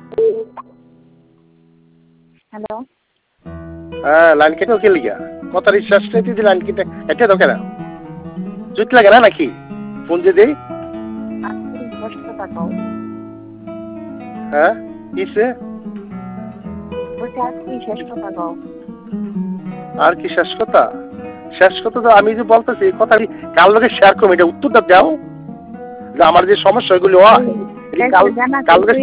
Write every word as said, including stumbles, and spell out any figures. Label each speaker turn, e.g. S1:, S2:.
S1: hello
S2: হ্যাঁ line কেটে ওকে লিগা কথা রিচার্জ দিদি লাইন কেটে এটা তো কেন জুত লাগে না নাকি ফোন যে দেই হ্যাঁ কিসে আর কি শেষ কথা শেষ কথা তো আমি যে বলতেছি কথা কাল লোকে শেয়ার করবো এটা উত্তরটা দাও যে আমার যে সমস্যা এগুলো হয় কাল কাল